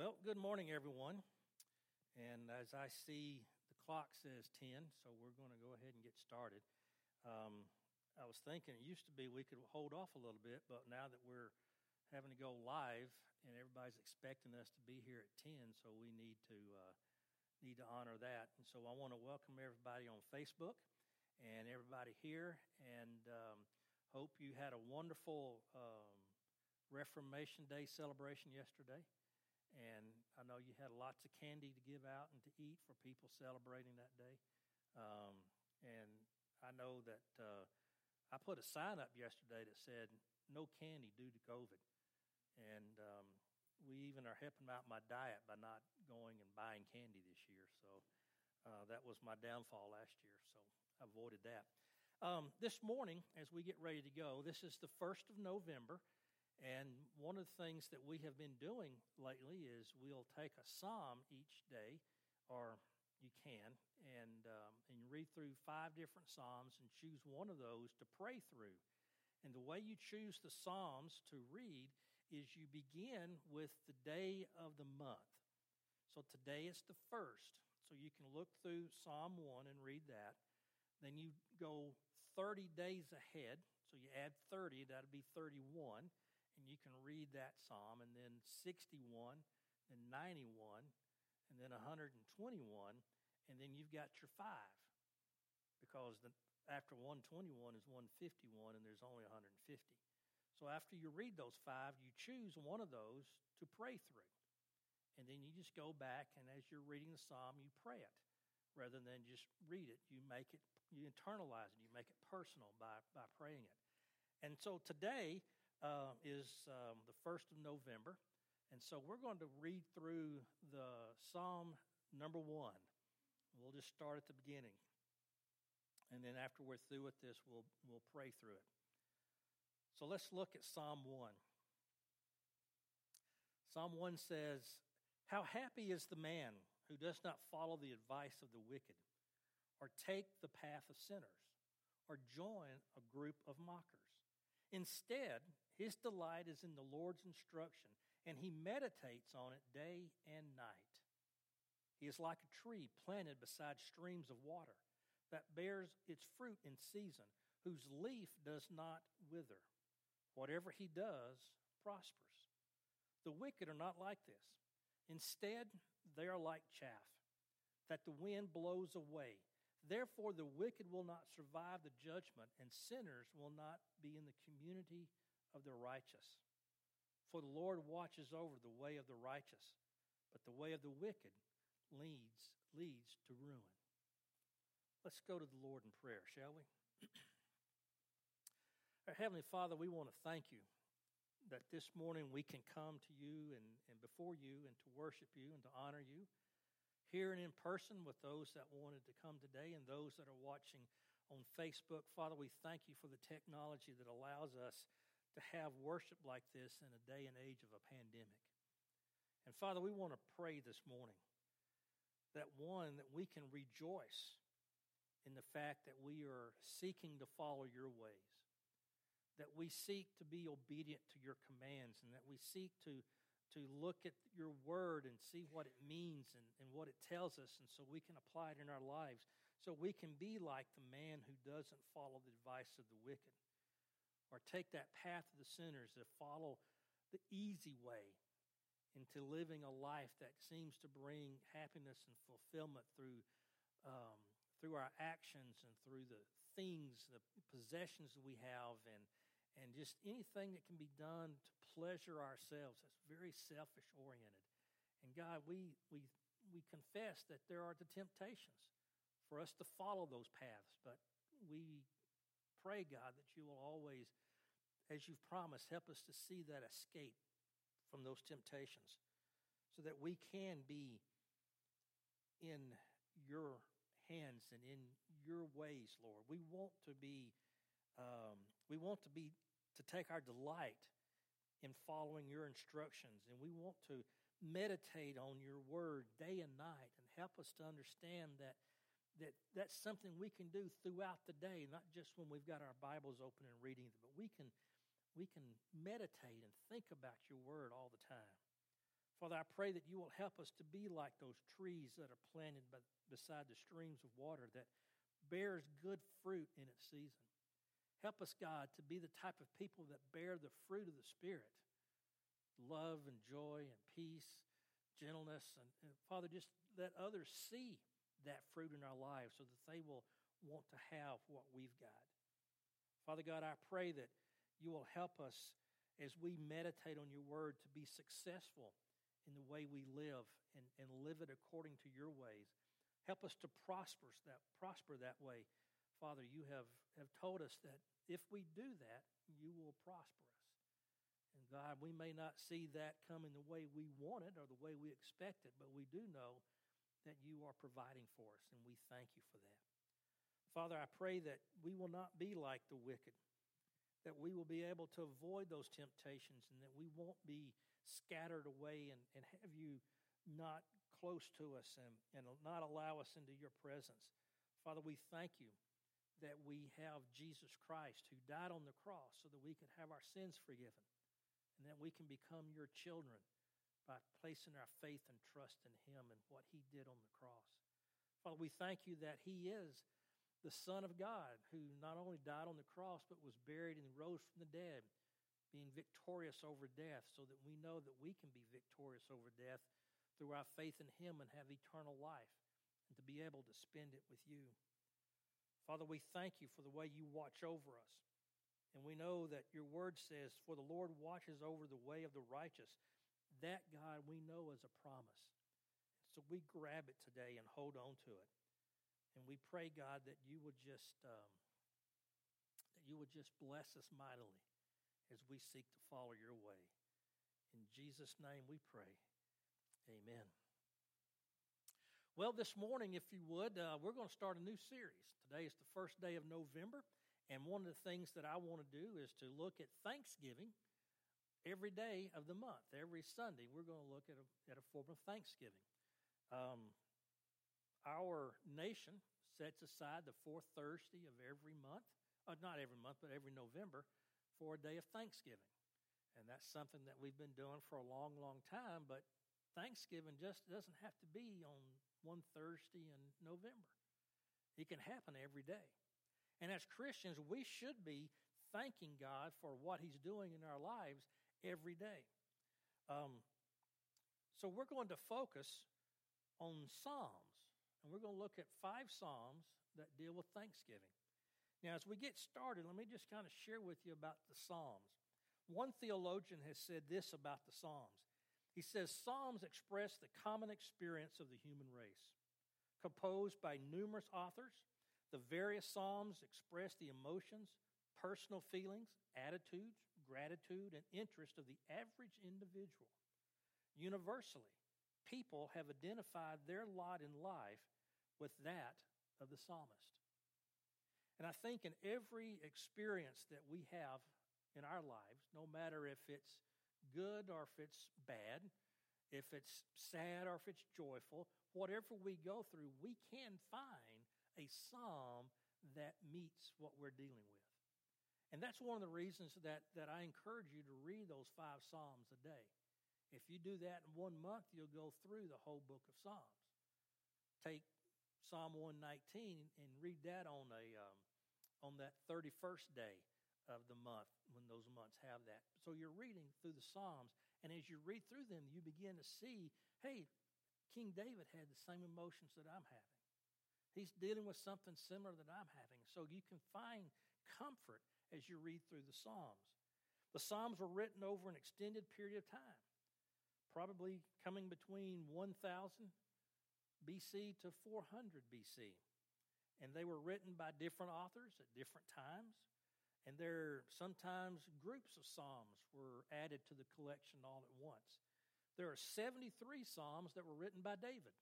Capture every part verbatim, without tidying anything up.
Well, good morning, everyone. And as I see, the clock says ten, so we're going to go ahead and get started. Um, I was thinking it used to be we could hold off a little bit, but now that we're having to go live and everybody's expecting us to be here at ten, so we need to uh, need to honor that. And so I want to welcome everybody on Facebook and everybody here, and um, hope you had a wonderful um, Reformation Day celebration yesterday. And I know you had lots of candy to give out and to eat for people celebrating that day. Um, and I know that uh, I put a sign up yesterday that said, no candy due to COVID. And um, we even are helping out my diet by not going and buying candy this year. So uh, that was my downfall last year, so I avoided that. Um, this morning, as we get ready to go, this is the first of November. And one of the things that we have been doing lately is we'll take a psalm each day, or you can, and um, and you read through five different psalms and choose one of those to pray through. And the way you choose the psalms to read is you begin with the day of the month. So today is the first, so you can look through Psalm one and read that. Then you go thirty days ahead, so you add thirty, that'll be thirty-one. And you can read that psalm, and then sixty-one, then ninety-one, and then one hundred twenty-one, and then you've got your five. Because the, after one hundred twenty-one is one hundred fifty-one, and there's only one hundred fifty. So after you read those five, you choose one of those to pray through. And then you just go back, and as you're reading the psalm, you pray it. Rather than just read it, you make it, you internalize it, you make it personal by, by praying it. And so today, Uh, is um, the first of November, and so we're going to read through the Psalm number one. We'll just start at the beginning, and then after we're through with this, we'll we'll pray through it. So let's look at Psalm one. Psalm one says, "How happy is the man who does not follow the advice of the wicked, or take the path of sinners, or join a group of mockers. Instead, his delight is in the Lord's instruction, and he meditates on it day and night. He is like a tree planted beside streams of water that bears its fruit in season, whose leaf does not wither. Whatever he does prospers. The wicked are not like this. Instead, they are like chaff that the wind blows away. Therefore, the wicked will not survive the judgment, and sinners will not be in the community of the righteous. For the Lord watches over the way of the righteous, but the way of the wicked leads, leads to ruin." Let's go to the Lord in prayer, shall we? Our Heavenly Father, we want to thank you that this morning we can come to you and, and before you and to worship you and to honor you, here and in person with those that wanted to come today and those that are watching on Facebook. Father, we thank you for the technology that allows us to have worship like this in a day and age of a pandemic. And Father, we want to pray this morning that one, that we can rejoice in the fact that we are seeking to follow your ways, that we seek to be obedient to your commands, and that we seek to to look at your word and see what it means and, and what it tells us, and so we can apply it in our lives, so we can be like the man who doesn't follow the advice of the wicked, or take that path of the sinners to follow the easy way into living a life that seems to bring happiness and fulfillment through um, through our actions and through the things, the possessions that we have, and And just anything that can be done to pleasure ourselves. That's very selfish-oriented. And God, we we we confess that there are the temptations for us to follow those paths. But we pray, God, that you will always, as you've promised, help us to see that escape from those temptations so that we can be in your hands and in your ways, Lord. We want to be Um, we want to be to take our delight in following your instructions, and we want to meditate on your word day and night, and help us to understand that that that's something we can do throughout the day, not just when we've got our Bibles open and reading them, but we can we can meditate and think about your word all the time. Father, I pray that you will help us to be like those trees that are planted by, beside the streams of water that bears good fruit in its season. Help us, God, to be the type of people that bear the fruit of the Spirit, love and joy and peace, gentleness. And, and Father, just let others see that fruit in our lives so that they will want to have what we've got. Father God, I pray that you will help us as we meditate on your word to be successful in the way we live and, and live it according to your ways. Help us to prosper that, prosper that way. Father, you have, have told us that if we do that, you will prosper us. And God, we may not see that come in the way we want it or the way we expect it, but we do know that you are providing for us, and we thank you for that. Father, I pray that we will not be like the wicked, that we will be able to avoid those temptations, and that we won't be scattered away and, and have you not close to us and, and not allow us into your presence. Father, we thank you that we have Jesus Christ who died on the cross so that we can have our sins forgiven and that we can become your children by placing our faith and trust in him and what he did on the cross. Father, we thank you that he is the Son of God who not only died on the cross but was buried and rose from the dead, being victorious over death so that we know that we can be victorious over death through our faith in him and have eternal life and to be able to spend it with you. Father, we thank you for the way you watch over us. And we know that your word says, for the Lord watches over the way of the righteous. That, God, we know is a promise. So we grab it today and hold on to it. And we pray, God, that you would just um, that you would just bless us mightily as we seek to follow your way. In Jesus' name we pray. Amen. Well, this morning, if you would, uh, we're going to start a new series. Today is the first day of November, and one of the things that I want to do is to look at Thanksgiving every day of the month. Every Sunday, we're going to look at a, at a form of Thanksgiving. Um, our nation sets aside the fourth Thursday of every month, uh, not every month, but every November, for a day of Thanksgiving. And that's something that we've been doing for a long, long time, but Thanksgiving just doesn't have to be on one Thursday in November. It can happen every day. And as Christians, we should be thanking God for what he's doing in our lives every day. Um, so we're going to focus on Psalms, and we're going to look at five Psalms that deal with Thanksgiving. Now, as we get started, let me just kind of share with you about the Psalms. One theologian has said this about the Psalms. He says, Psalms express the common experience of the human race. Composed by numerous authors, the various Psalms express the emotions, personal feelings, attitudes, gratitude, and interest of the average individual. Universally, people have identified their lot in life with that of the psalmist. And I think in every experience that we have in our lives, no matter if it's good or if it's bad, if it's sad or if it's joyful, whatever we go through, we can find a psalm that meets what we're dealing with. And that's one of the reasons that, that I encourage you to read those five psalms a day. If you do that in one month, you'll go through the whole book of Psalms. Take Psalm one nineteen and read that on a um, on that thirty-first day of the month when those months have that. So you're reading through the Psalms, and as you read through them, you begin to see, hey, King David had the same emotions that I'm having. He's dealing with something similar that I'm having. So you can find comfort as you read through the Psalms. The Psalms were written over an extended period of time, probably coming between one thousand B C to four hundred B C. And they were written by different authors at different times. And there sometimes groups of psalms were added to the collection all at once. There are seventy-three psalms that were written by David.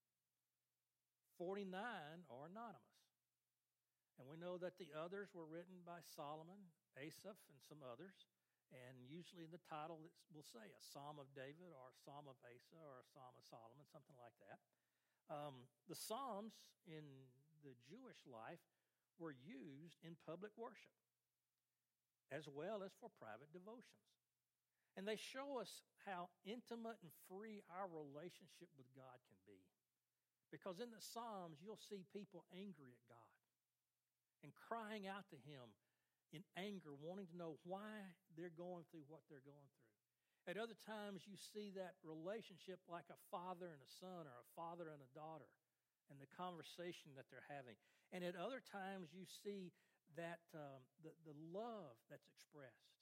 forty-nine are anonymous. And we know that the others were written by Solomon, Asaph, and some others. And usually in the title it will say a Psalm of David or a Psalm of Asa or a Psalm of Solomon, something like that. Um, the Psalms in the Jewish life were used in public worship, as well as for private devotions. And they show us how intimate and free our relationship with God can be. Because in the Psalms, you'll see people angry at God and crying out to Him in anger, wanting to know why they're going through what they're going through. At other times, you see that relationship like a father and a son or a father and a daughter and the conversation that they're having. And at other times, you see that um, the, the love that's expressed,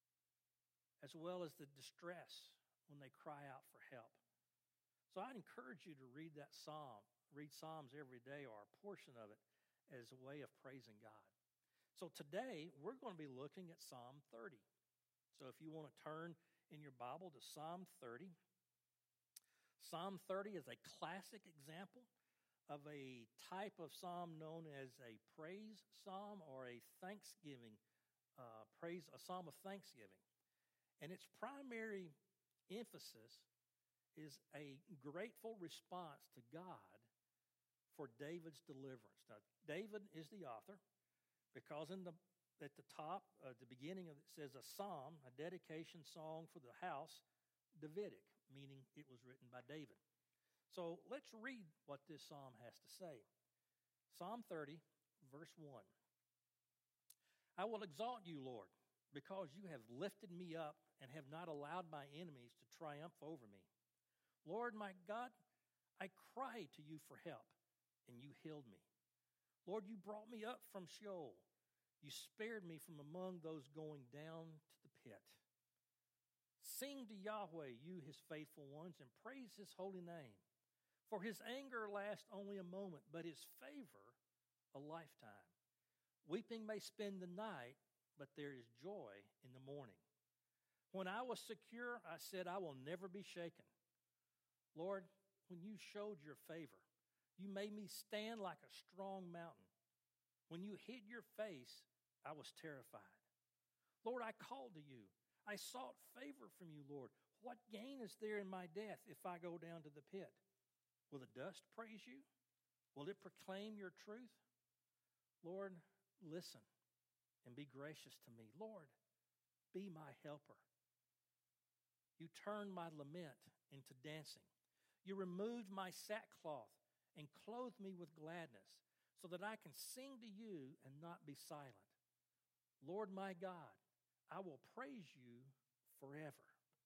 as well as the distress when they cry out for help. So I'd encourage you to read that psalm, read Psalms every day or a portion of it as a way of praising God. So today, we're going to be looking at Psalm thirty. So if you want to turn in your Bible to Psalm thirty, Psalm thirty is a classic example of a type of psalm known as a praise psalm or a thanksgiving uh, praise, a psalm of thanksgiving. And its primary emphasis is a grateful response to God for David's deliverance. Now, David is the author because in the at the top, uh, the beginning of it says a psalm, a dedication song for the house, Davidic, meaning it was written by David. So let's read what this psalm has to say. Psalm thirty, verse one. I will exalt you, Lord, because you have lifted me up and have not allowed my enemies to triumph over me. Lord, my God, I cried to you for help, and you healed me. Lord, you brought me up from Sheol. You spared me from among those going down to the pit. Sing to Yahweh, you his faithful ones, and praise his holy name. For his anger lasts only a moment, but his favor a lifetime. Weeping may spend the night, but there is joy in the morning. When I was secure, I said, I will never be shaken. Lord, when you showed your favor, you made me stand like a strong mountain. When you hid your face, I was terrified. Lord, I called to you. I sought favor from you, Lord. What gain is there in my death if I go down to the pit? Will the dust praise you? Will it proclaim your truth? Lord, listen and be gracious to me. Lord, be my helper. You turned my lament into dancing. You removed my sackcloth and clothed me with gladness, so that I can sing to you and not be silent. Lord my God, I will praise you forever.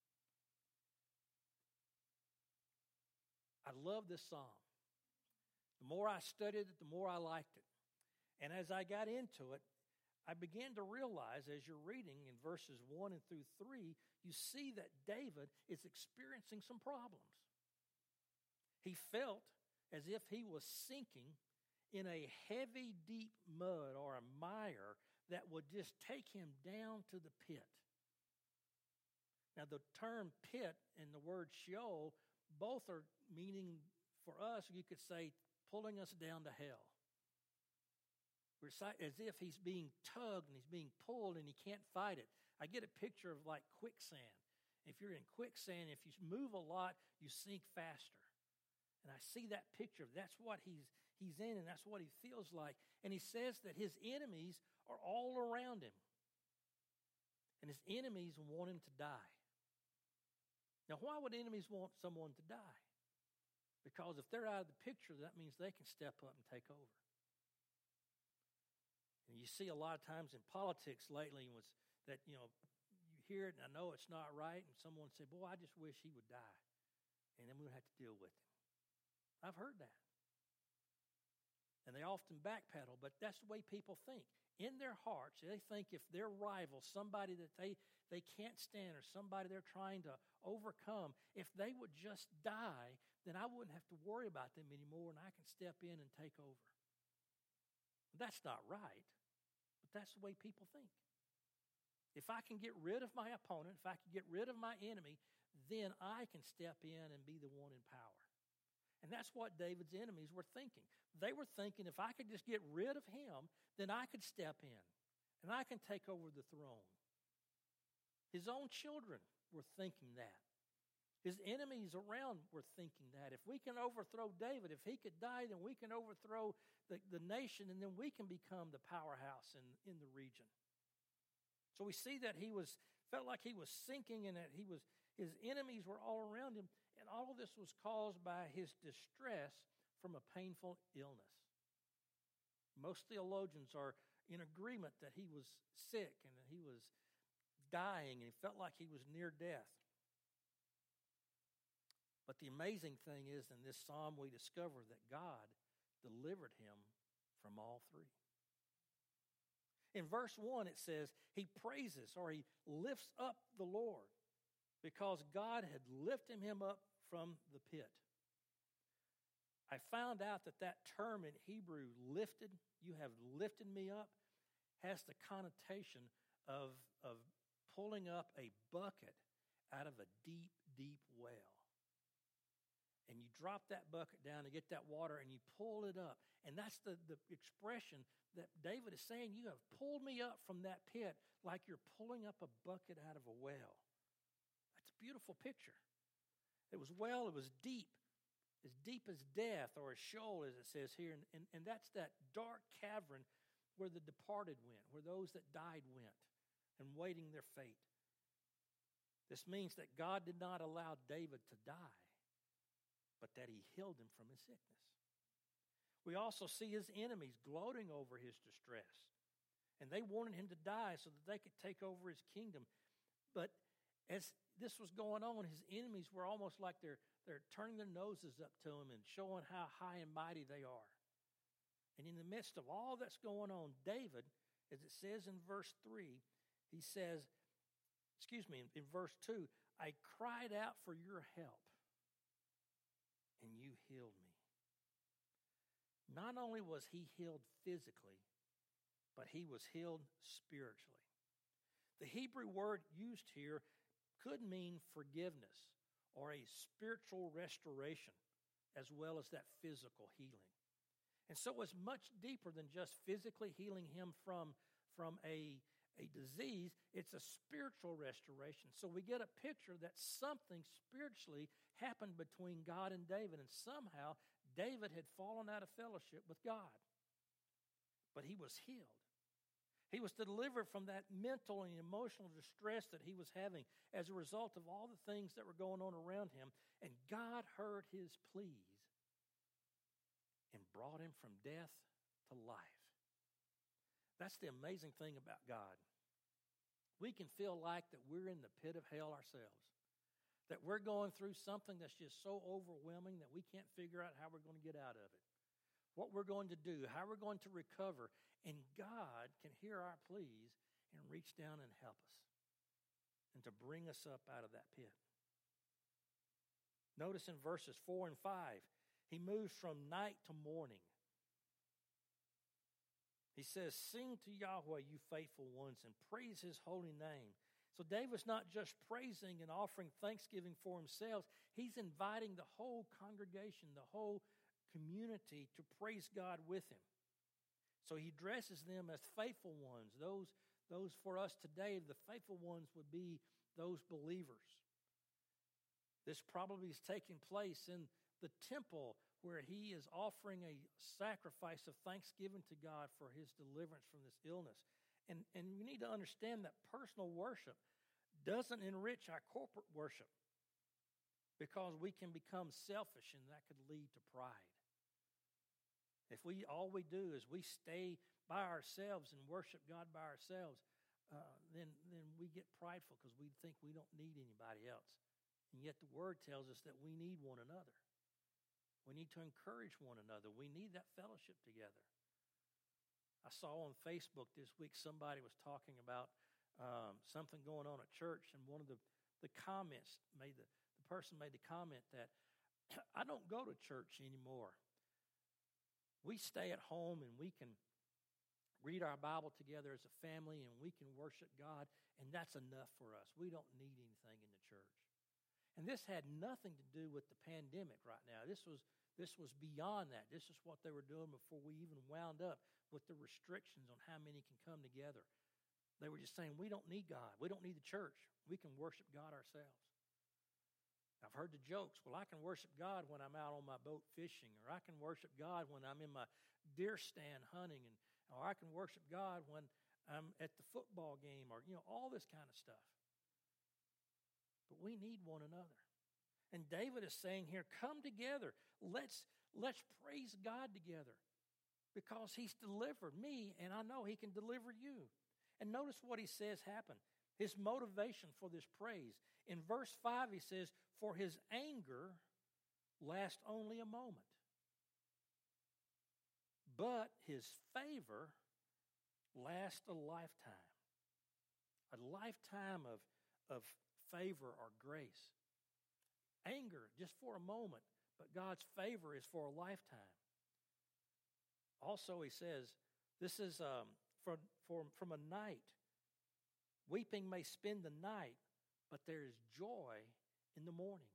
I love this psalm. The more I studied it, the more I liked it. And as I got into it, I began to realize as you're reading in verses one and through three, you see that David is experiencing some problems. He felt as if he was sinking in a heavy, deep mud or a mire that would just take him down to the pit. Now, the term pit and the word Sheol, both are meaning for us, you could say, pulling us down to hell. We're as if he's being tugged and he's being pulled and he can't fight it. I get a picture of like quicksand. If you're in quicksand, if you move a lot, you sink faster. And I see that picture. That's what he's he's in, and that's what he feels like. And he says that his enemies are all around him. And his enemies want him to die. Now, why would enemies want someone to die? Because if they're out of the picture, that means they can step up and take over. And you see a lot of times in politics lately was that, you know, you hear it and I know it's not right, and someone say, boy, I just wish he would die. And then we'll have to deal with him. I've heard that. And they often backpedal, but that's the way people think. In their hearts, they think if their rival, somebody that they, they can't stand or somebody they're trying to overcome, if they would just die, then I wouldn't have to worry about them anymore and I can step in and take over. That's not right, but that's the way people think. If I can get rid of my opponent, if I can get rid of my enemy, then I can step in and be the one in power. And that's what David's enemies were thinking. They were thinking, if I could just get rid of him, then I could step in and I can take over the throne. His own children were thinking that. His enemies around were thinking that. If we can overthrow David, if he could die, then we can overthrow the, the nation, and then we can become the powerhouse in, in the region. So we see that he was Felt like he was sinking and that he was, his enemies were all around him. And all of this was caused by his distress from a painful illness. Most theologians are in agreement that he was sick and that he was dying and he felt like he was near death. But the amazing thing is, in this psalm, we discover that God delivered him from all three. In verse one, it says, he praises or he lifts up the Lord because God had lifted him up from the pit. I found out that that term in Hebrew, lifted, you have lifted me up, has the connotation of, of pulling up a bucket out of a deep, deep well. And you drop that bucket down to get that water and you pull it up. And that's the, the expression that David is saying, you have pulled me up from that pit like you're pulling up a bucket out of a well. That's a beautiful picture. It was well, it was deep, as deep as death or a Sheol, as it says here. And, and, and that's that dark cavern where the departed went, where those that died went and waiting their fate. This means that God did not allow David to die, but that he healed him from his sickness. We also see his enemies gloating over his distress. And they wanted him to die so that they could take over his kingdom. But as this was going on, his enemies were almost like they're, they're turning their noses up to him and showing how high and mighty they are. And in the midst of all that's going on, David, as it says in verse three, he says, excuse me, in, in verse two, I cried out for your help, and you healed me. Not only was he healed physically, but he was healed spiritually. The Hebrew word used here could mean forgiveness or a spiritual restoration, as well as that physical healing. And so it's much deeper than just physically healing him from, from a, a disease. It's a spiritual restoration. So we get a picture that something spiritually happened between God and David, and somehow David had fallen out of fellowship with God. But he was healed. He was delivered from that mental and emotional distress that he was having as a result of all the things that were going on around him. And God heard his pleas and brought him from death to life. That's the amazing thing about God. We can feel like that we're in the pit of hell ourselves, that we're going through something that's just so overwhelming that we can't figure out how we're going to get out of it, what we're going to do, how we're going to recover. And God can hear our pleas and reach down and help us and to bring us up out of that pit. Notice in verses four and five, he moves from night to morning. He says, sing to Yahweh, you faithful ones, and praise his holy name. So David's not just praising and offering thanksgiving for himself. He's inviting the whole congregation, the whole community to praise God with him. So he addresses them as faithful ones. Those, those for us today, the faithful ones would be those believers. This probably is taking place in the temple where he is offering a sacrifice of thanksgiving to God for his deliverance from this illness. And, and we need to understand that personal worship doesn't enrich our corporate worship, because we can become selfish and that could lead to pride. If we all we do is we stay by ourselves and worship God by ourselves, uh, then, then we get prideful because we think we don't need anybody else. And yet the Word tells us that we need one another. We need to encourage one another. We need that fellowship together. I saw on Facebook this week somebody was talking about um, something going on at church, and one of the, the comments made the, the person made the comment that, I don't go to church anymore. We stay at home and we can read our Bible together as a family and we can worship God, and that's enough for us. We don't need anything in the church. And this had nothing to do with the pandemic right now. This was this was beyond that. This is what they were doing before we even wound up with the restrictions on how many can come together. They were just saying, we don't need God. We don't need the church. We can worship God ourselves. I've heard the jokes, well, I can worship God when I'm out on my boat fishing, or I can worship God when I'm in my deer stand hunting, and or I can worship God when I'm at the football game, or, you know, all this kind of stuff. But we need one another. And David is saying here, come together. Let's, let's praise God together because he's delivered me, and I know he can deliver you. And notice what he says happened. His motivation for this praise. In verse five, he says, for his anger lasts only a moment, but his favor lasts a lifetime. A lifetime of, of favor or grace. Anger, just for a moment, but God's favor is for a lifetime. Also, he says, this is um, from, from, from a night. Weeping may spend the night, but there is joy in the morning.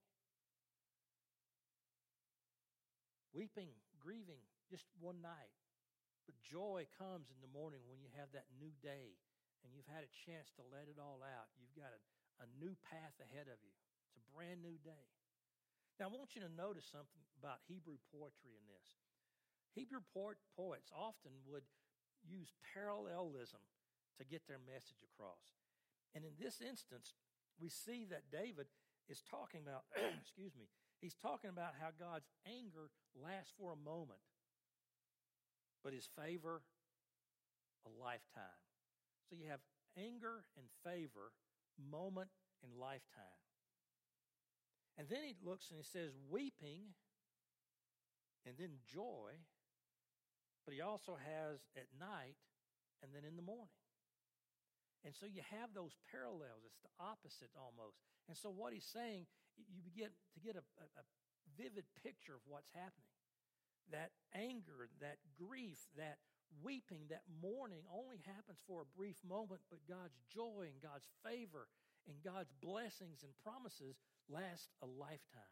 Weeping, grieving, just one night. But joy comes in the morning when you have that new day and you've had a chance to let it all out. You've got a, a new path ahead of you. It's a brand new day. Now, I want you to notice something about Hebrew poetry in this. Hebrew poets often would use parallelism to get their message across. And in this instance, we see that David is talking about, excuse me, he's talking about how God's anger lasts for a moment, but his favor, a lifetime. So you have anger and favor, moment and lifetime. And then he looks and he says weeping and then joy, but he also has at night and then in the morning. And so you have those parallels. It's the opposite almost. And so what he's saying, you begin to get a, a, a vivid picture of what's happening. That anger, that grief, that weeping, that mourning only happens for a brief moment, but God's joy and God's favor and God's blessings and promises last a lifetime.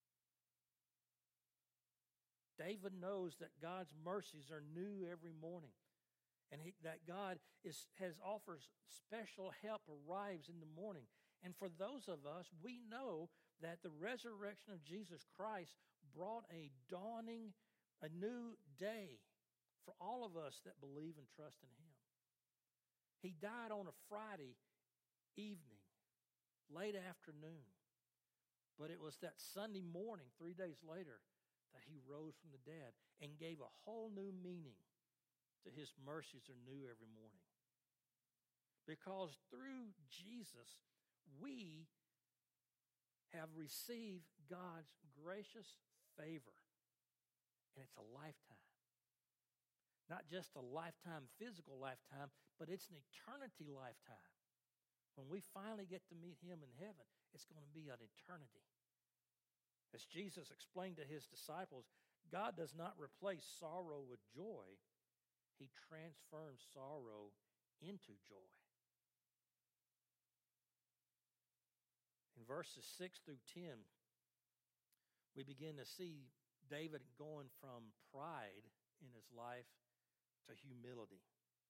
David knows that God's mercies are new every morning. And he, that God is, has offers special help arrives in the morning. And for those of us, we know that the resurrection of Jesus Christ brought a dawning, a new day for all of us that believe and trust in him. He died on a Friday evening, late afternoon. But it was that Sunday morning, three days later, that he rose from the dead and gave a whole new meaning to his mercies are new every morning. Because through Jesus, we have received God's gracious favor. And it's a lifetime. Not just a lifetime, physical lifetime, but it's an eternity lifetime. When we finally get to meet him in heaven, it's going to be an eternity. As Jesus explained to his disciples, God does not replace sorrow with joy. He transforms sorrow into joy. In verses six through ten, we begin to see David going from pride in his life to humility.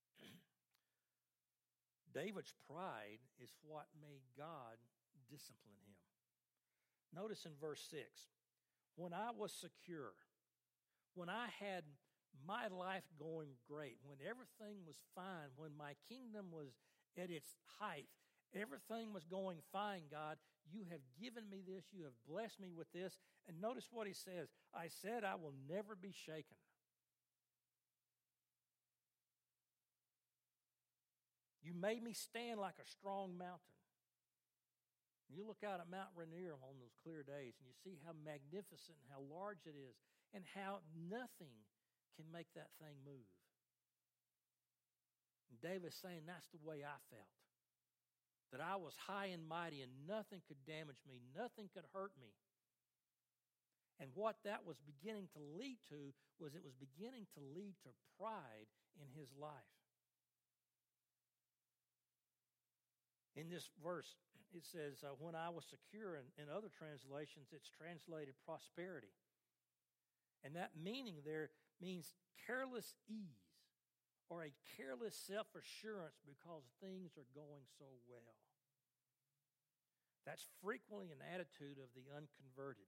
David's pride is what made God discipline him. Notice in verse six, when I was secure, when I had my life going great, when everything was fine, when my kingdom was at its height, everything was going fine, God, you have given me this, you have blessed me with this. And notice what he says, I said I will never be shaken. You made me stand like a strong mountain. You look out at Mount Rainier on those clear days and you see how magnificent and how large it is and how nothing can make that thing move. And David's saying that's the way I felt. That I was high and mighty and nothing could damage me, nothing could hurt me. And what that was beginning to lead to was it was beginning to lead to pride in his life. In this verse, it says, uh, when I was secure, and in other translations, it's translated prosperity. And that meaning there means careless ease or a careless self-assurance because things are going so well. That's frequently an attitude of the unconverted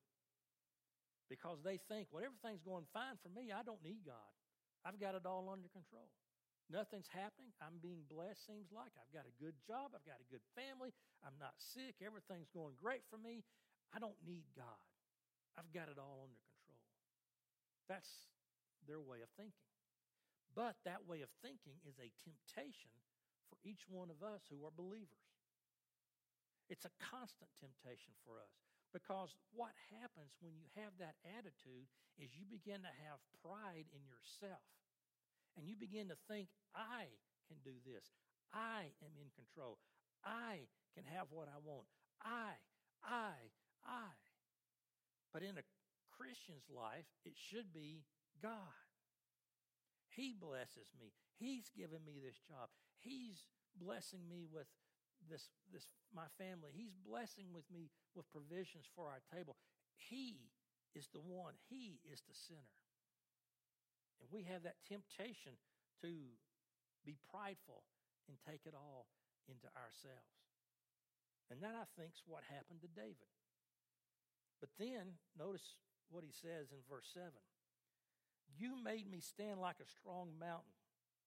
because they think, well, everything's going fine for me. I don't need God. I've got it all under control. Nothing's happening. I'm being blessed, seems like. I've got a good job. I've got a good family. I'm not sick. Everything's going great for me. I don't need God. I've got it all under control. That's their way of thinking. But that way of thinking is a temptation for each one of us who are believers. It's a constant temptation for us, because what happens when you have that attitude is you begin to have pride in yourself. And you begin to think, I can do this. I am in control. I can have what I want. I, I, I. But in a Christian's life, it should be God. He blesses me. He's given me this job. He's blessing me with this, this my family. He's blessing with me with provisions for our table. He is the one. He is the center. And we have that temptation to be prideful and take it all into ourselves. And that, I think, is what happened to David. But then, notice what he says in verse seven. You made me stand like a strong mountain.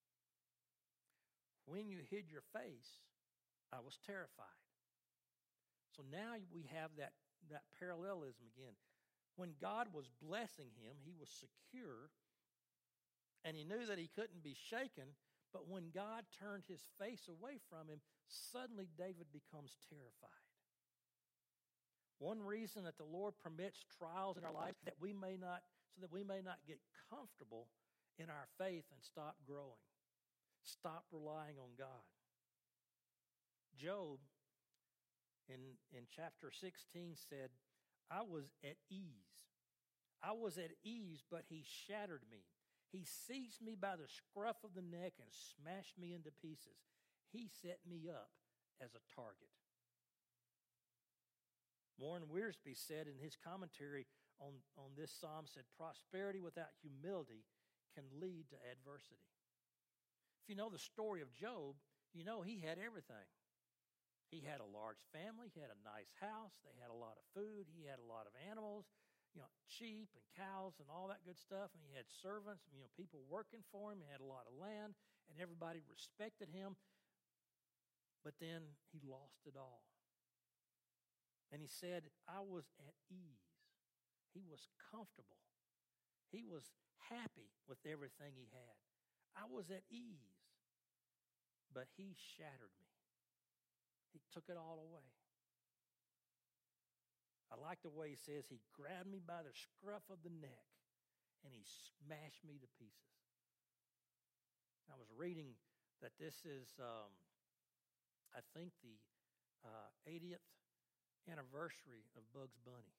When you hid your face, I was terrified. So now we have that, that parallelism again. When God was blessing him, he was secure, and he knew that he couldn't be shaken. But when God turned his face away from him, suddenly David becomes terrified. One reason that the Lord permits trials in our life that we may not, so that we may not get comfortable in our faith and stop growing, stop relying on God. Job in, in chapter sixteen said, I was at ease. I was at ease, but he shattered me. He seized me by the scruff of the neck and smashed me into pieces. He set me up as a target. Warren Wiersbe said in his commentary on, on this psalm, said, prosperity without humility can lead to adversity. If you know the story of Job, you know he had everything. He had a large family. He had a nice house. They had a lot of food. He had a lot of animals, you know, sheep and cows and all that good stuff. And he had servants, you know, people working for him. He had a lot of land, and everybody respected him. But then he lost it all. And he said, I was at ease. He was comfortable. He was happy with everything he had. I was at ease. But he shattered me. He took it all away. I like the way he says, he grabbed me by the scruff of the neck and he smashed me to pieces. I was reading that this is, um, I think, the uh, eightieth anniversary of Bugs Bunny.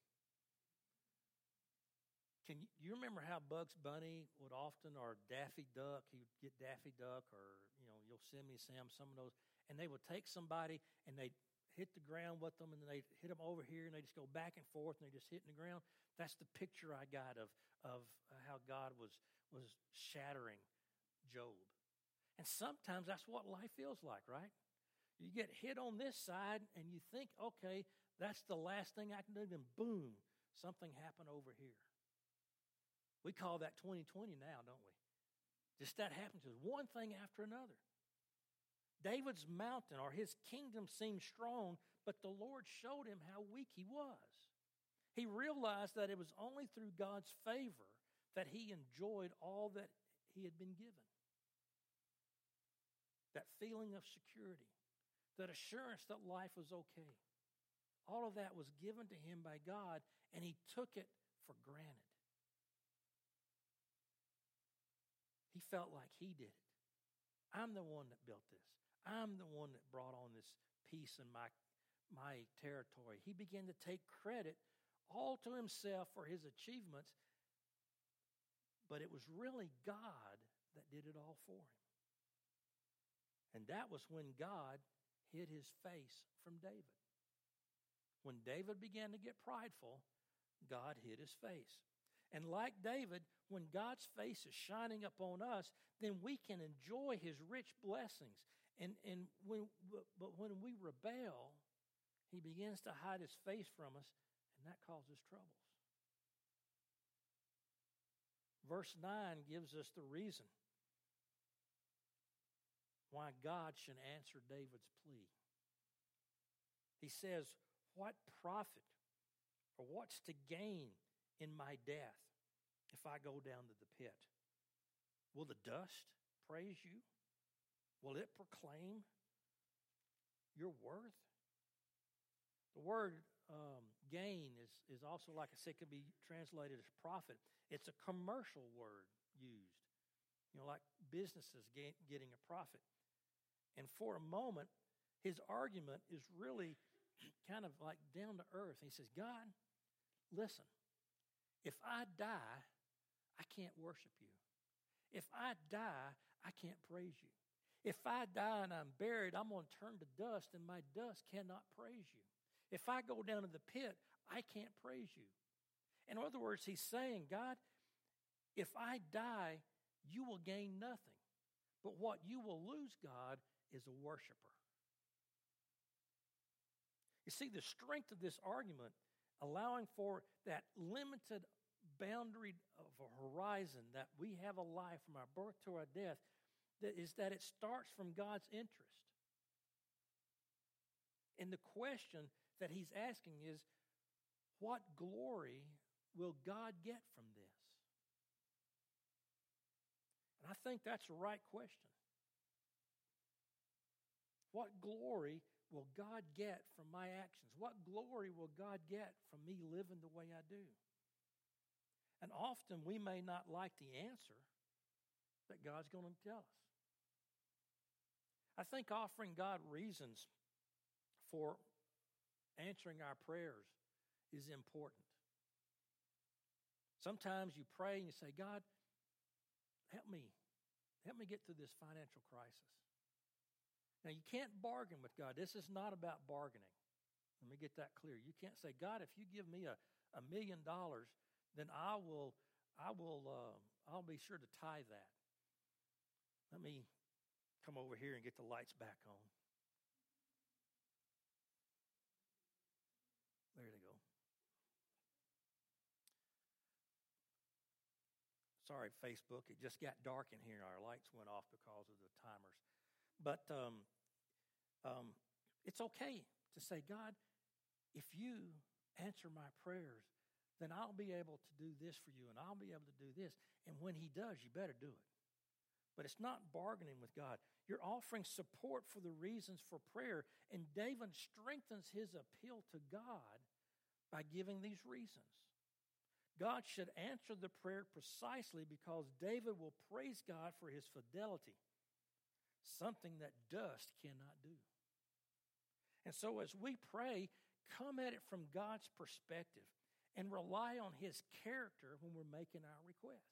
Can you, you remember how Bugs Bunny would often, or Daffy Duck, he would get Daffy Duck, or, you know, Yosemite Sam, some of those, and they would take somebody and they'd hit the ground with them, and then they'd hit them over here, and they just go back and forth, and they just hitting the ground. That's the picture I got of, of how God was, was shattering Job. And sometimes that's what life feels like, right? You get hit on this side, and you think, okay, that's the last thing I can do. Then boom, something happened over here. We call that twenty twenty now, don't we? Just that happens. One thing after another. David's mountain, or his kingdom, seemed strong, but the Lord showed him how weak he was. He realized that it was only through God's favor that he enjoyed all that he had been given. That feeling of security, that assurance that life was okay. All of that was given to him by God, and he took it for granted. He felt like he did it. I'm the one that built this. I'm the one that brought on this peace in my, my territory. He began to take credit all to himself for his achievements, but it was really God that did it all for him. And that was when God hid his face from David. When David began to get prideful, God hid his face. And like David, when God's face is shining upon us, then we can enjoy his rich blessings. And, and when, but when we rebel, he begins to hide his face from us, and that causes troubles. Verse nine gives us the reason. why God should answer David's plea. He says, what profit or what's to gain in my death if I go down to the pit? Will the dust praise you? Will it proclaim your worth? The word um, gain is, is also, like I said, could be translated as profit. It's a commercial word used, you know, like businesses gain, getting a profit. And for a moment, his argument is really kind of like down to earth. He says, God, listen, if I die, I can't worship you. If I die, I can't praise you. If I die and I'm buried, I'm going to turn to dust, and my dust cannot praise you. If I go down to the pit, I can't praise you. In other words, he's saying, God, if I die, you will gain nothing. But what you will lose, God, is a worshiper. You see, the strength of this argument, allowing for that limited boundary of a horizon that we have a life from our birth to our death, that is that it starts from God's interest. And the question that he's asking is, what glory will God get from this? And I think that's the right question. What glory will God get from my actions? What glory will God get from me living the way I do? And often we may not like the answer that God's going to tell us. I think offering God reasons for answering our prayers is important. Sometimes you pray and you say, God, help me. Help me get through this financial crisis. Now, you can't bargain with God. This is not about bargaining. Let me get that clear. You can't say, God, if you give me a, a million dollars, then I will, I will, uh, I'll be sure to tithe that. Let me come over here and get the lights back on. There they go. Sorry, Facebook. It just got dark in here. Our lights went off because of the timers. But um, um, it's okay to say, God, if you answer my prayers, then I'll be able to do this for you, and I'll be able to do this. And when he does, you better do it. But it's not bargaining with God. You're offering support for the reasons for prayer. And David strengthens his appeal to God by giving these reasons. God should answer the prayer precisely because David will praise God for his fidelity, something that dust cannot do. And so as we pray, come at it from God's perspective and rely on his character when we're making our request.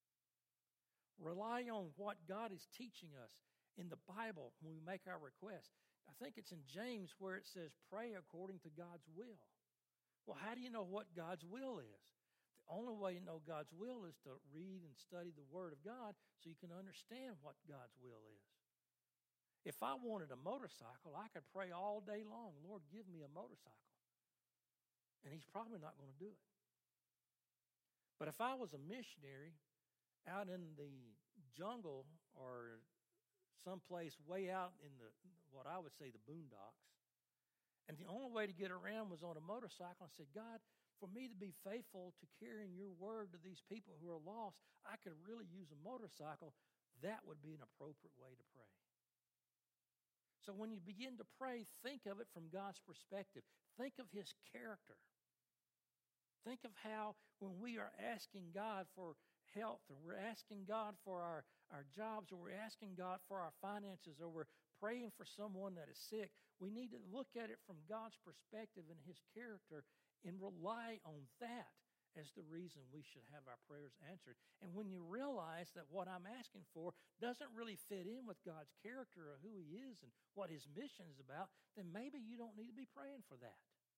Rely on what God is teaching us in the Bible when we make our request. I think it's in James where it says, pray according to God's will. Well, how do you know what God's will is? The only way you know God's will is to read and study the Word of God so you can understand what God's will is. If I wanted a motorcycle, I could pray all day long, Lord, give me a motorcycle. And he's probably not going to do it. But if I was a missionary out in the jungle or someplace way out in the, what I would say, the boondocks, and the only way to get around was on a motorcycle, I said, God, for me to be faithful to carrying your word to these people who are lost, I could really use a motorcycle. That would be an appropriate way to pray. So when you begin to pray, think of it from God's perspective. Think of his character. Think of how when we are asking God for health, or we're asking God for our, our jobs, or we're asking God for our finances, or we're praying for someone that is sick, we need to look at it from God's perspective and his character and rely on that as the reason we should have our prayers answered. And when you realize that what I'm asking for doesn't really fit in with God's character or who he is and what his mission is about, then maybe you don't need to be praying for that.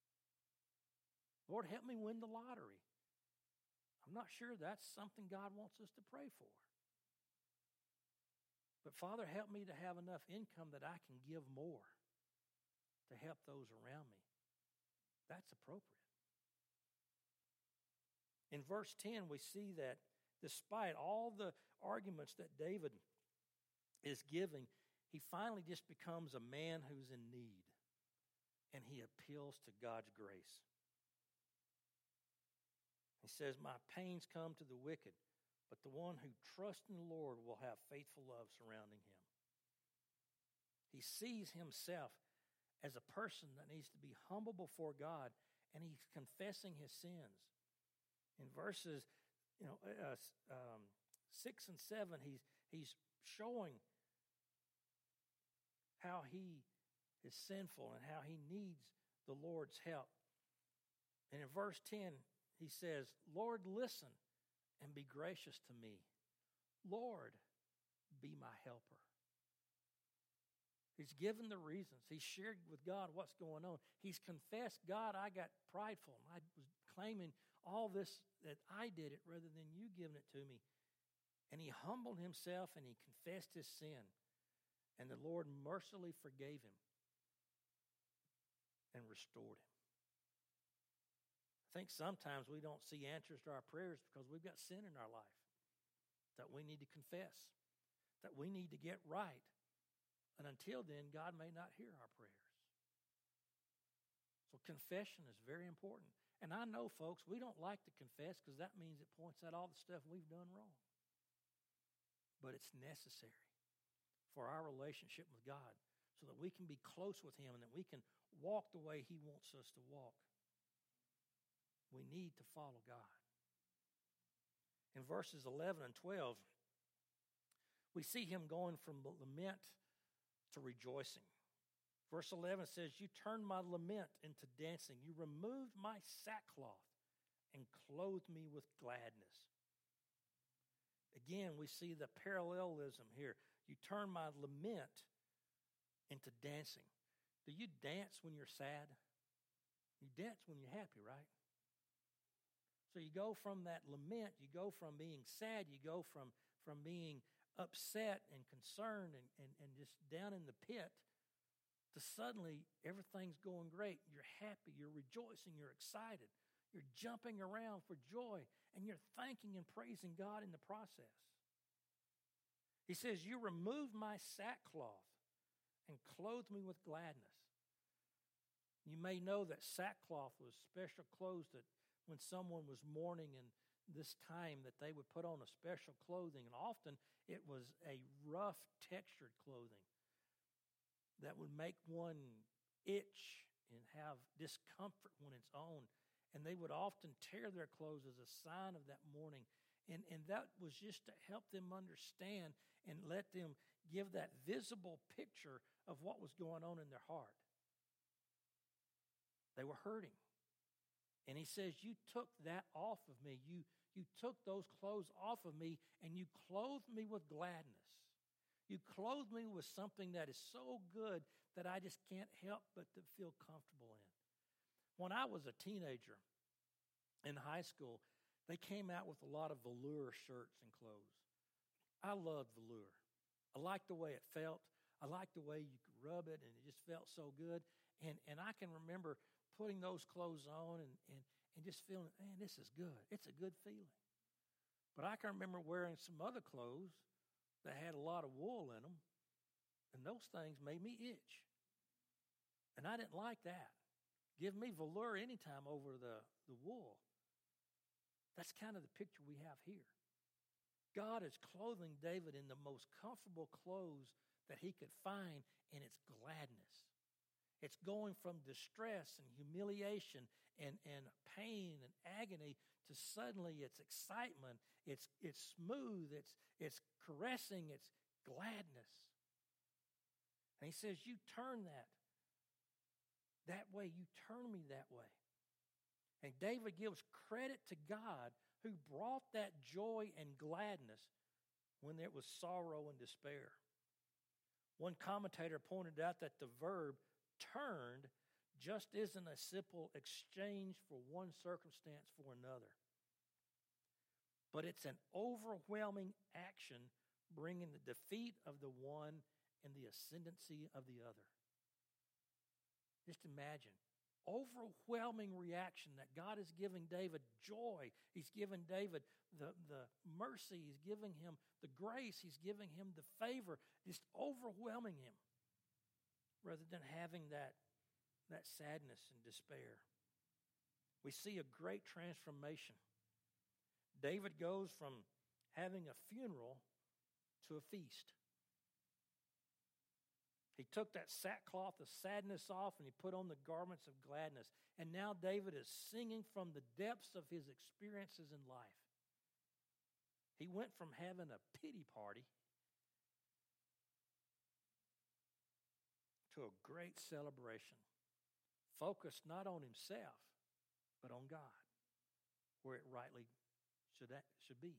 Lord, help me win the lottery. I'm not sure that's something God wants us to pray for. But Father, help me to have enough income that I can give more to help those around me. That's appropriate. In verse ten, we see that despite all the arguments that David is giving, he finally just becomes a man who's in need, and he appeals to God's grace. He says, my pains come to the wicked, but the one who trusts in the Lord will have faithful love surrounding him. He sees himself as a person that needs to be humble before God, and he's confessing his sins. In verses, you know, uh, um, six and seven, he's he's showing how he is sinful and how he needs the Lord's help. And in verse ten, he says, Lord, listen and be gracious to me. Lord, be my helper. He's given the reasons. He's shared with God what's going on. He's confessed, God, I got prideful. I was claiming all this, that I did it rather than you giving it to me. And he humbled himself and he confessed his sin. And the Lord mercifully forgave him and restored him. I think sometimes we don't see answers to our prayers because we've got sin in our life that we need to confess, that we need to get right. And until then, God may not hear our prayers. So confession is very important. And I know, folks, we don't like to confess because that means it points out all the stuff we've done wrong. But it's necessary for our relationship with God so that we can be close with him and that we can walk the way he wants us to walk. We need to follow God. In verses eleven and twelve, we see him going from lament to rejoicing. Verse eleven says, you turned my lament into dancing. You removed my sackcloth and clothed me with gladness. Again, we see the parallelism here. You turn my lament into dancing. Do you dance when you're sad? You dance when you're happy, right? So you go from that lament, you go from being sad, you go from, from being upset and concerned and, and, and just down in the pit to suddenly everything's going great. You're happy, you're rejoicing, you're excited, you're jumping around for joy, and you're thanking and praising God in the process. He says, you removed my sackcloth and clothed me with gladness. You may know that sackcloth was special clothes that when someone was mourning in this time that they would put on a special clothing, and often it was a rough textured clothing that would make one itch and have discomfort when it's on. And they would often tear their clothes as a sign of that mourning. And, and that was just to help them understand and let them give that visible picture of what was going on in their heart. They were hurting. And he says, you took that off of me. You, you took those clothes off of me and you clothed me with gladness. You clothed me with something that is so good that I just can't help but to feel comfortable in. When I was a teenager in high school, they came out with a lot of velour shirts and clothes. I loved velour. I liked the way it felt. I liked the way you could rub it and it just felt so good. And, and I can remember putting those clothes on and, and, and just feeling, man, this is good. It's a good feeling. But I can remember wearing some other clothes that had a lot of wool in them, and those things made me itch. And I didn't like that. Give me velour anytime over the, the wool. That's kind of the picture we have here. God is clothing David in the most comfortable clothes that he could find, and it's gladness. It's going from distress and humiliation and, and pain and agony to suddenly it's excitement, it's it's smooth, it's it's caressing, it's gladness. And he says, you turn that that way, you turn me that way. And David gives credit to God who brought that joy and gladness when there was sorrow and despair. One commentator pointed out that the verb turned just isn't a simple exchange for one circumstance for another, but it's an overwhelming action bringing the defeat of the one and the ascendancy of the other. Just imagine overwhelming reaction that God is giving David joy. He's giving David the, the mercy. He's giving him the grace. He's giving him the favor, just overwhelming him rather than having that, that sadness and despair. We see a great transformation. David goes from having a funeral to a feast. He took that sackcloth of sadness off and he put on the garments of gladness. And now David is singing from the depths of his experiences in life. He went from having a pity party to a great celebration, focused not on himself, but on God, where it rightly should, should be.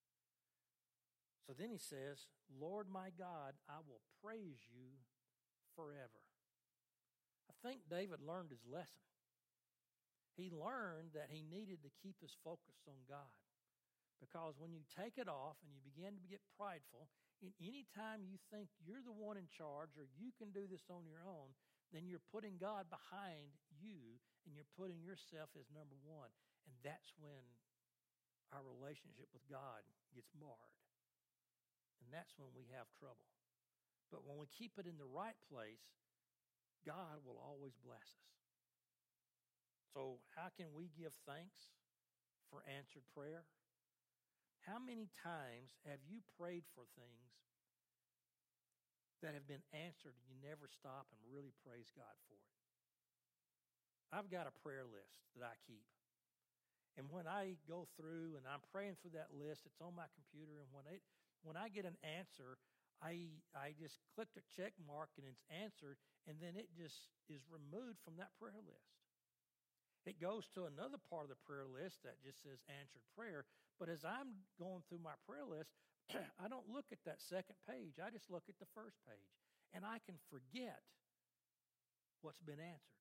So then he says, Lord my God, I will praise you forever. I think David learned his lesson. He learned that he needed to keep his focus on God. Because when you take it off and you begin to get prideful, in any time you think you're the one in charge or you can do this on your own, then you're putting God behind you and you're putting yourself as number one. And that's when our relationship with God gets marred. And that's when we have trouble. But when we keep it in the right place, God will always bless us. So how can we give thanks for answered prayer? How many times have you prayed for things that have been answered and you never stop and really praise God for it? I've got a prayer list that I keep. And when I go through and I'm praying through that list, it's on my computer, and when it when I get an answer, I I just click the check mark and it's answered, and then it just is removed from that prayer list. It goes to another part of the prayer list that just says answered prayer. But as I'm going through my prayer list, I don't look at that second page. I just look at the first page. And I can forget what's been answered.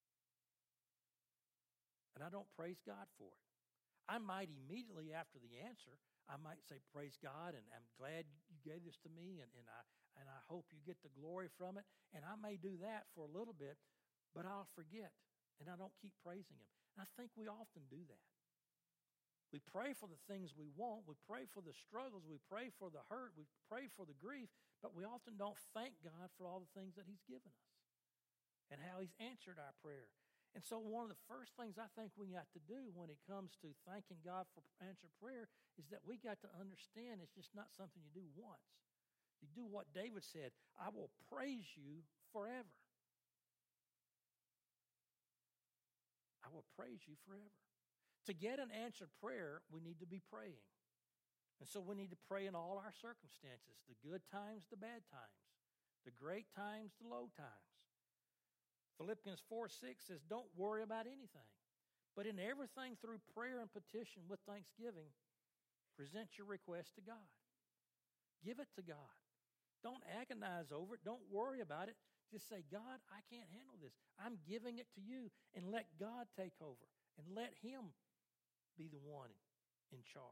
And I don't praise God for it. I might immediately after the answer, I might say, praise God, and I'm glad you gave this to me, and, and, I, and I hope you get the glory from it. And I may do that for a little bit, but I'll forget. And I don't keep praising him. And I think we often do that. We pray for the things we want. We pray for the struggles. We pray for the hurt. We pray for the grief. But we often don't thank God for all the things that he's given us and how he's answered our prayer. And so one of the first things I think we got to do when it comes to thanking God for answered prayer is that we got to understand it's just not something you do once. You do what David said, I will praise you forever. I will praise you forever. To get an answered prayer, we need to be praying. And so we need to pray in all our circumstances, the good times, the bad times, the great times, the low times. Philippians four six says, don't worry about anything, but in everything through prayer and petition with thanksgiving, present your request to God. Give it to God. Don't agonize over it. Don't worry about it. Just say, God, I can't handle this. I'm giving it to you, and let God take over and let him be the one in charge.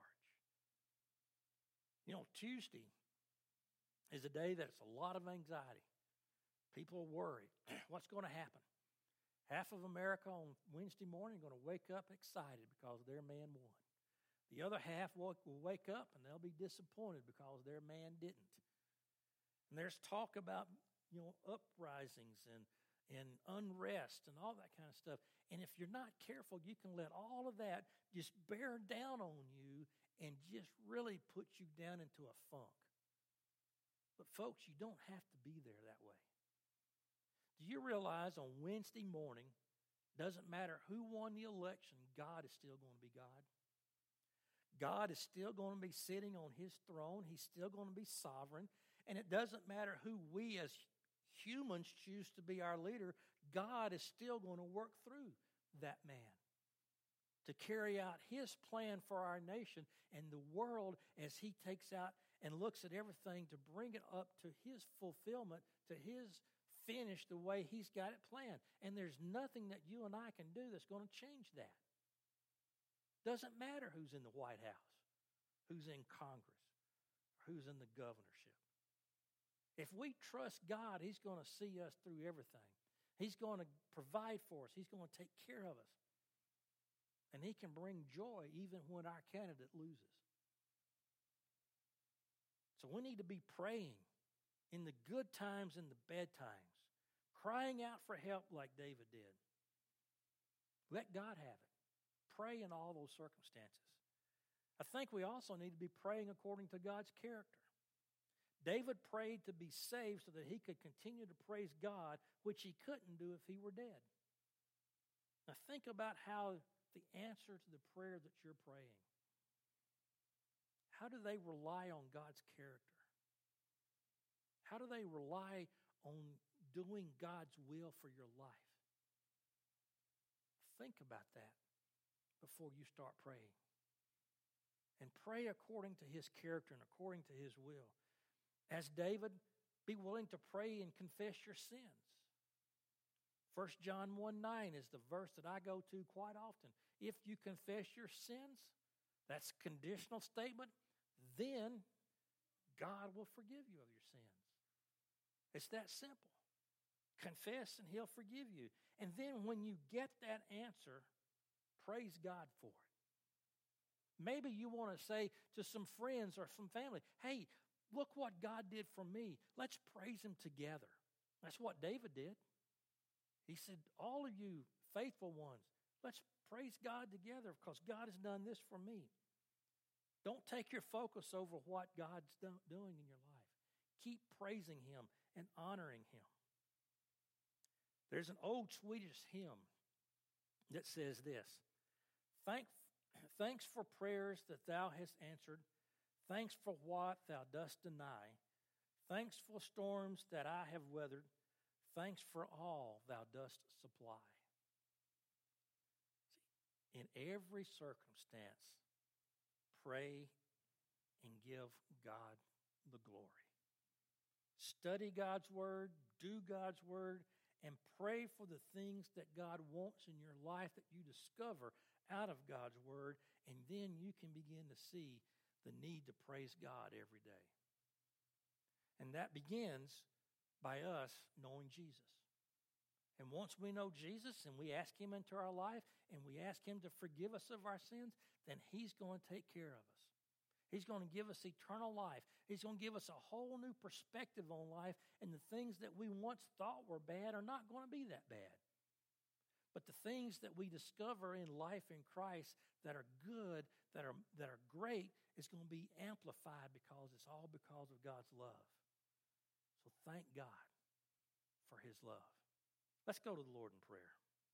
You know, Tuesday is a day that's a lot of anxiety. People are worried. What's going to happen? Half of America on Wednesday morning are going to wake up excited because their man won. The other half will wake up and they'll be disappointed because their man didn't. And there's talk about, you know, uprisings and, and unrest and all that kind of stuff. And if you're not careful, you can let all of that just bear down on you and just really put you down into a funk. But folks, you don't have to be there that way. Do you realize on Wednesday morning, doesn't matter who won the election, God is still going to be God? God is still going to be sitting on his throne. He's still going to be sovereign. And it doesn't matter who we as humans choose to be our leader, God is still going to work through that man to carry out his plan for our nation and the world as he takes out and looks at everything to bring it up to his fulfillment, to his finish the way he's got it planned. And there's nothing that you and I can do that's going to change that. Doesn't matter who's in the White House, who's in Congress, who's in the governorship. If we trust God, he's going to see us through everything. He's going to provide for us. He's going to take care of us. And he can bring joy even when our candidate loses. So we need to be praying in the good times and the bad times, crying out for help like David did. Let God have it. Pray in all those circumstances. I think we also need to be praying according to God's character. David prayed to be saved so that he could continue to praise God, which he couldn't do if he were dead. Now think about how the answer to the prayer that you're praying, how do they rely on God's character? How do they rely on doing God's will for your life? Think about that before you start praying. And pray according to his character and according to his will. As David, be willing to pray and confess your sins. First John one nine is the verse that I go to quite often. If you confess your sins, that's a conditional statement, then God will forgive you of your sins. It's that simple. Confess and he'll forgive you. And then when you get that answer, praise God for it. Maybe you want to say to some friends or some family, hey, look what God did for me. Let's praise him together. That's what David did. He said, all of you faithful ones, let's praise God together because God has done this for me. Don't take your focus over what God's do- doing in your life. Keep praising him and honoring him. There's an old Swedish hymn that says this, Thank, Thanks for prayers that thou hast answered. Thanks for what thou dost deny. Thanks for storms that I have weathered. Thanks for all thou dost supply. See, in every circumstance, pray and give God the glory. Study God's word, do God's word, and pray for the things that God wants in your life that you discover out of God's word, and then you can begin to see the need to praise God every day. And that begins by us knowing Jesus. And once we know Jesus and we ask him into our life and we ask him to forgive us of our sins, then he's going to take care of us. He's going to give us eternal life. He's going to give us a whole new perspective on life, and the things that we once thought were bad are not going to be that bad. But the things that we discover in life in Christ that are good, that are, that are great, is going to be amplified because it's all because of God's love. So thank God for his love. Let's go to the Lord in prayer.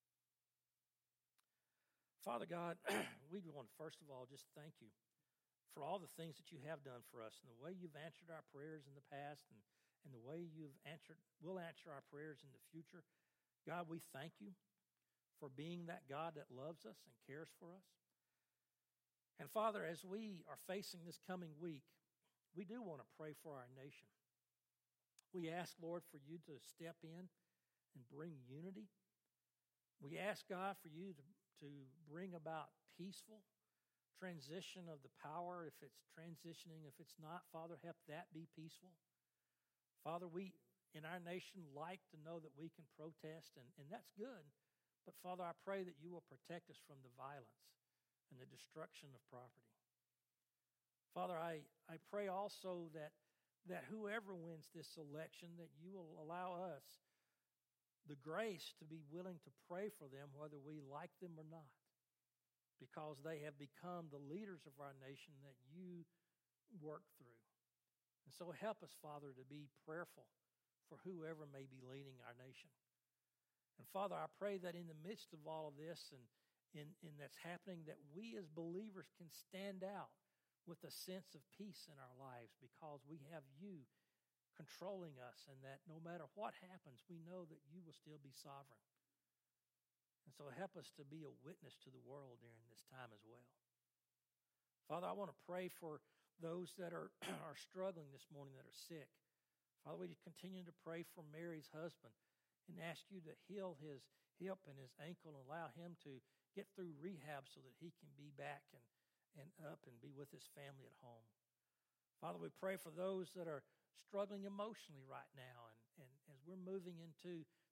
Father God, we want to first of all just thank you for all the things that you have done for us and the way you've answered our prayers in the past and, and the way you've answered, will answer our prayers in the future. God, we thank you for being that God that loves us and cares for us. And Father, as we are facing this coming week, we do want to pray for our nation. We ask, Lord, for you to step in and bring unity. We ask, God, for you to, to bring about peaceful transition of the power. If it's transitioning, if it's not, Father, help that be peaceful. Father, we in our nation like to know that we can protest, and, and that's good. But Father, I pray that you will protect us from the violence and the destruction of property. Father, I, I pray also that, that whoever wins this election, that you will allow us the grace to be willing to pray for them whether we like them or not, because they have become the leaders of our nation that you work through. And so help us, Father, to be prayerful for whoever may be leading our nation. And Father, I pray that in the midst of all of this and in, in that's happening, that we as believers can stand out with a sense of peace in our lives because we have you controlling us, and that no matter what happens, we know that you will still be sovereign. And so help us to be a witness to the world during this time as well. Father, I want to pray for those that are, are struggling this morning, that are sick. Father, we continue to pray for Mary's husband and ask you to heal his hip and his ankle and allow him to get through rehab so that he can be back and, and up and be with his family at home. Father, we pray for those that are struggling emotionally right now. And, and as we're moving into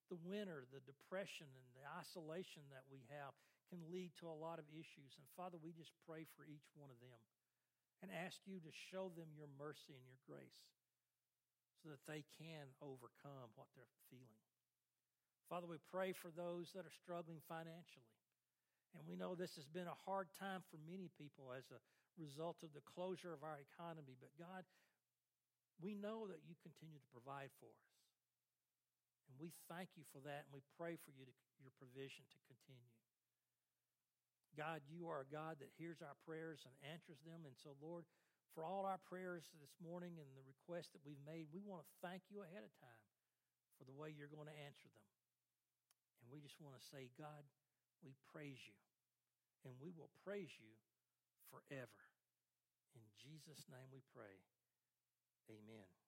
the winter, the depression, and the isolation that we have can lead to a lot of issues. And Father, we just pray for each one of them and ask you to show them your mercy and your grace so that they can overcome what they're feeling. Father, we pray for those that are struggling financially. And we know this has been a hard time for many people as a result of the closure of our economy. But God, we know that you continue to provide for us. And we thank you for that, and we pray for you to, your provision to continue. God, you are a God that hears our prayers and answers them. And so, Lord, for all our prayers this morning and the requests that we've made, we want to thank you ahead of time for the way you're going to answer them. And we just want to say, God, we praise you, and we will praise you forever. In Jesus' name we pray. Amen.